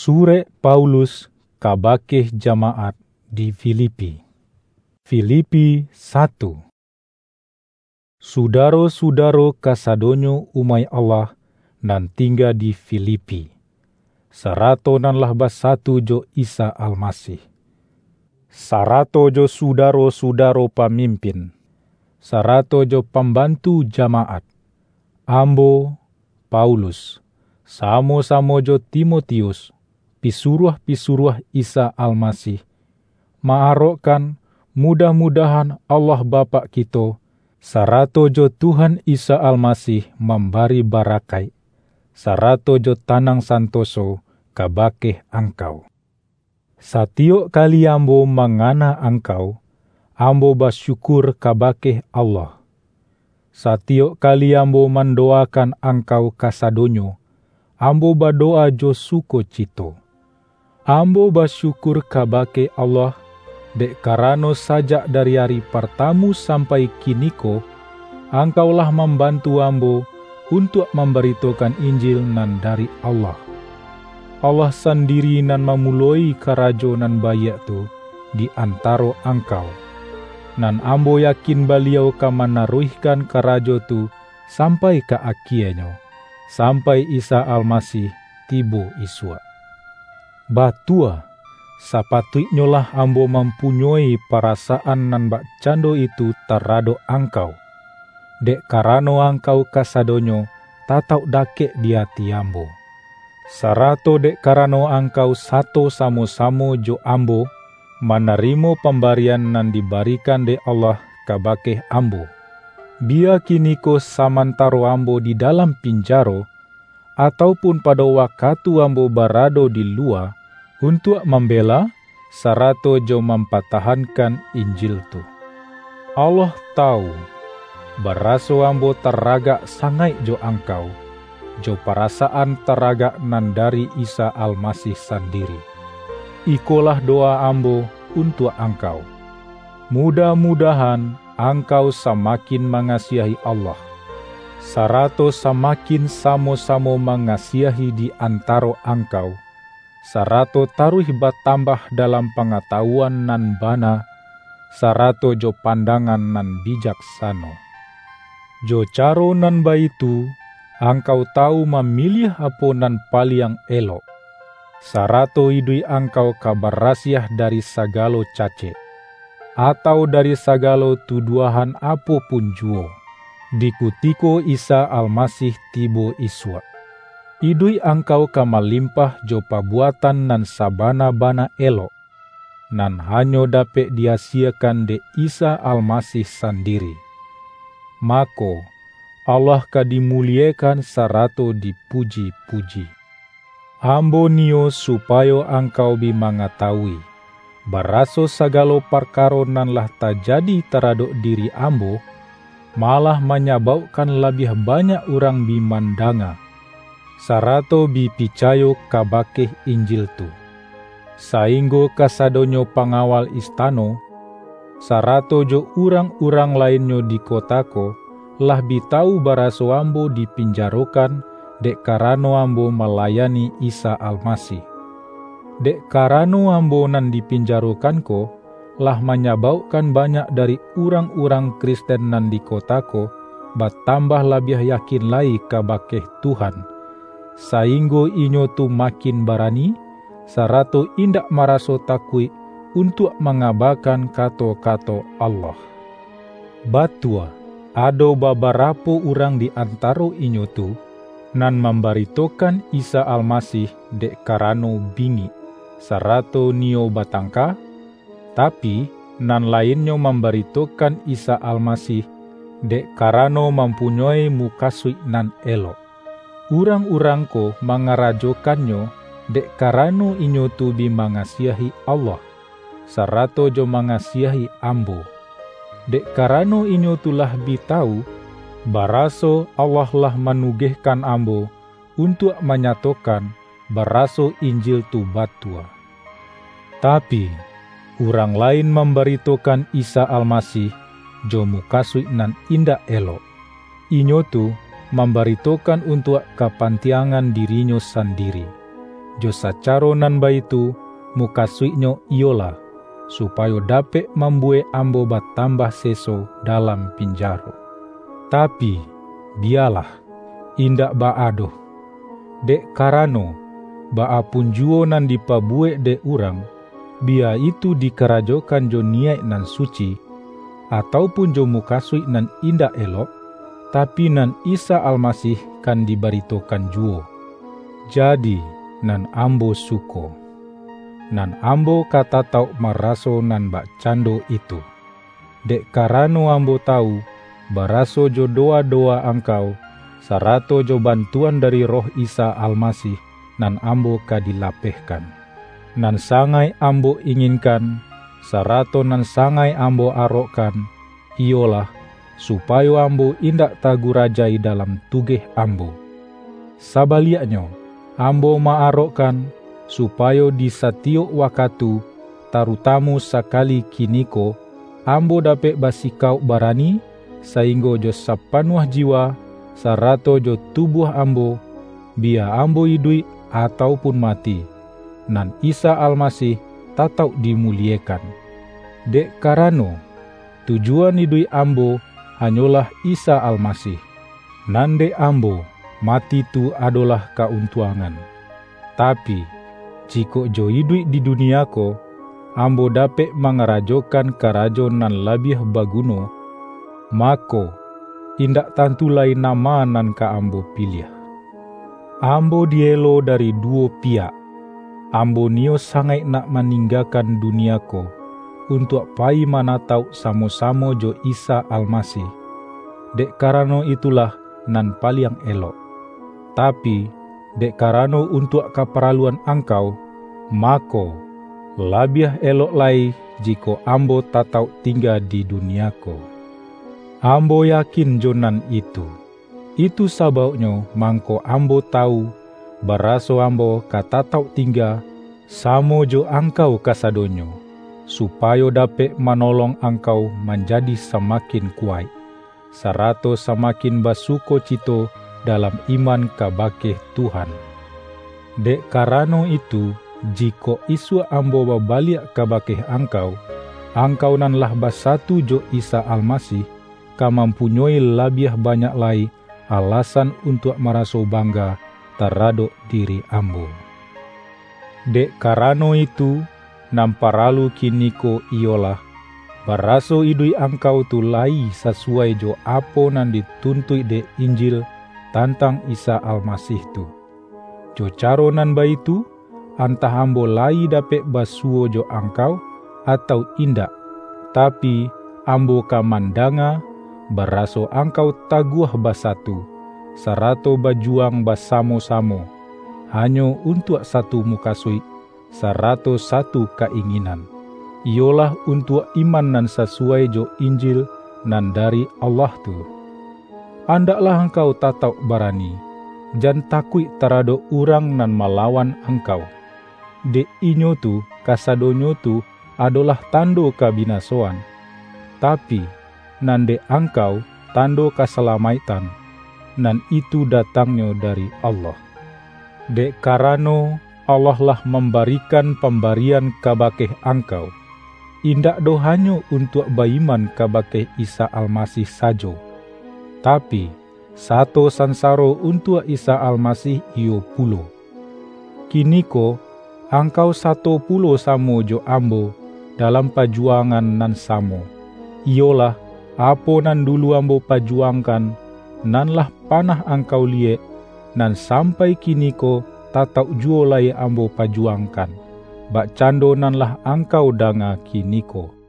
Sure Paulus kabakeh jamaat di Filipi. Filipi 1. Sudaro-sudaro kasadonyo umay Allah nan tinggal di Filipi. Sarato nan lahbas satu jo Isa Almasih. Sarato jo sudaro-sudaro pamimpin. Sarato jo pembantu jamaat. Ambo, Paulus, samo-samo jo Timotius, pisuruh-pisuruh Isa Almasih. Maarokkan mudah-mudahan Allah Bapa kita, sarato jo Tuhan Isa Almasih memberi barakai, sarato jo tanang santoso kabakeh angkau. Satiok kali ambo mangana angkau, ambo bersyukur kabakeh Allah. Satiok kali ambo mendoakan angkau kasadonyo, ambo berdoa jo sukocito. Ambo bersyukur kabake Allah, dek karano sajak dari hari pertama sampai kiniko, angkaulah membantu ambo untuk memberitakan Injil nan dari Allah. Allah sendiri nan memulai karajo nan bayak tu di antara angkau. Nan ambo yakin beliau ka menaruhkan karajo tu sampai ke akhirnya, sampai Isa Almasih tibo iswa. Batua, sapatutnya lah ambo mempunyai perasaan nan bak cando itu terhadap angkau. Dek karano angkau kasadonyo tatau dakek di hati ambo. Sarato dek karano angkau satu samo-samo jo ambo, menerima pemberian nan diberikan de Allah kabakeh ambo. Bia kiniko samantaro ambo di dalam pinjaro, ataupun pada waktu ambo berado di luar, untuk membela, sarato jo mempertahankan Injil tu. Allah tahu, beraso ambo teragak sangai jo angkau, jo perasaan teragak nan dari Isa Almasih sendiri. Ikolah doa ambo untuk angkau. Mudah-mudahan angkau semakin mengasihi Allah, sarato semakin samo-samo mengasihi di antara angkau, sarato taruh bertambah dalam pengetahuan nan bana, sarato jo pandangan nan bijaksano. Jo caro nan baitu, angkau tahu memilih apa nan paling elok, sarato idui angkau kabar rasiah dari sagalo cace, atau dari sagalo tuduhan apapun juo, dikutiko Isa Almasih tibo iswa. Idui angkau kamalimpah jo pabuatan nan sabana-bana elok, nan hanyo dapat diasiakan de Isa Almasih sendiri. Mako, Allah kadimuliakan sarato dipuji-puji. Ambo nio supaya angkau bi mengetahui, baraso sagalo perkara nan lah terjadi terhadap diri ambo, malah menyebabkan lebih banyak orang bi mandanga, sarato bi picayo kabakeh Injil tu. Sainggo kasadonyo pengawal istano, sarato jo urang-urang lainnya di kotako, lah bi tahu baraso ambo dipinjarokan dek karano ambo melayani Isa Almasih. Dek karano ambo nan dipinjarokan ko, lah menyebabkan banyak dari urang-urang Kristen nan di kotako bertambah lebih yakin lai kabakeh Tuhan. Sainggo inyo tu makin berani, sarato indak maraso takui untuk mengabarkan kata-kata Allah. Batua, ado beberapa orang di antara inyo tu, nan memberitakan Isa Almasih dek karano bingi, sarato nio batangka, tapi nan lainnya memberitakan Isa Almasih dek karano mempunyai mukasui nan elok. Urang-urang ko mengarajokannya dek karano inyo tu bi mengasihi Allah, sarato jo mengasihi ambo. Dek karano inyo tulah bi tahu, baraso Allah lah menugihkan ambo untuk menyatakan baraso Injil tu batua. Tapi orang lain memberitakan Isa Almasih jo mukasui nan indak elok. Inyo tu memberitakan untuk kepentingan dirinya sendiri. jo sacaro nan baitu mukasuinyo iolah supaya dapat membue ambo batambah seso dalam pinjaro. Tapi dialah indak baadoh, dek karano baa punjuo nan dipabue de urang, bia itu dikerajokan jo niat nan suci, ataupun jo mukasui nan indak elok, tapi nan Isa Almasih kan dibaritokan juo. Jadi nan ambo suko, nan ambo kata tau maraso nan bak cando itu. Dek karano ambo tahu, baraso jo doa-doa angkau, sarato jo bantuan dari roh Isa Almasih, nan ambo kadilapehkan. Nan sangai ambo inginkan, sarato nan sangai ambo arokkan, iolah supaya ambo indak tagurajai dalam tugeh ambo. Sabaliaknya, ambo maarokkan, supaya di satiap wakatu, tarutamu sakali kiniko, ambo dapat basikau barani, sehingga jo sapanuah jiwa, sarato jo tubuh ambo, bia ambo hidui ataupun mati, nan Isa Almasih tatau dimuliekan. Dek karano, tujuan hidui ambo hanyalah Isa Almasih. Nande ambo, mati tu adalah keuntungan. Tapi, jika jo hidui di duniako, ambo dapat mengerajokan karajo nan labih baguno, mako, indak tentu lain nama nan ka ambo pilih. Ambo dielo dari dua pihak. Ambo nio sangat nak meninggalkan duniako untuk pai manatau samo-samo jo Isa Almasih. Dek karano itulah nan paling elok. Tapi dek karano untuk keperluan angkau, mako labih elok lai jika ambo tatau tinggal di duniako. Ambo yakin jonan itu. Itu sebabnya mangko ambo tahu, baraso ambo katatau tinggal, samo jo angkau kasadonyo, supaya dapat menolong angkau menjadi semakin kuat, sarato semakin basuko cito dalam iman kabakeh Tuhan. Dek karano itu, jika isu ambo babalik kabakeh angkau nanlah basatu jo Isa Almasih, kamampunyoi lebih banyak lai alasan untuk meraso bangga terhadap diri ambo. Dek karano itu, namparalu kiniko iolah, baraso idui angkau tu lai sesuai jo apo nan dituntui de Injil tentang Isa Almasih tu. Jo caro nan baitu, antah ambo lai dapat basuo jo angkau atau indak, tapi ambo kamandanga baraso angkau taguah basatu, sarato bajuang basamo-samo, hanya untuk satu mukasui, sarato satu keinginan. Iolah untuk iman nan sesuai jo Injil nan dari Allah tu. Andaklah engkau tatau barani, jan takui terhadap urang nan melawan engkau. De inyo tu, kasadonyo tu adalah tando kabinasoan, tapi nande angkau tando keselamatan, nan itu datangnya dari Allah. Dek karano Allah lah memberikan pemberian kabakeh angkau, indak do hanya untuk beriman kabakeh Isa Almasih sajo, tapi satu sansaro untuk Isa Almasih iyo pulo. Kiniko angkau 10 samo jo ambo dalam perjuangan nan samo, iolah apo nan dulu ambo pajuangkan, nanlah panah angkau liek, nan sampai kiniko tatau juo lai ambo pajuangkan, bak cando nanlah angkau danga kiniko.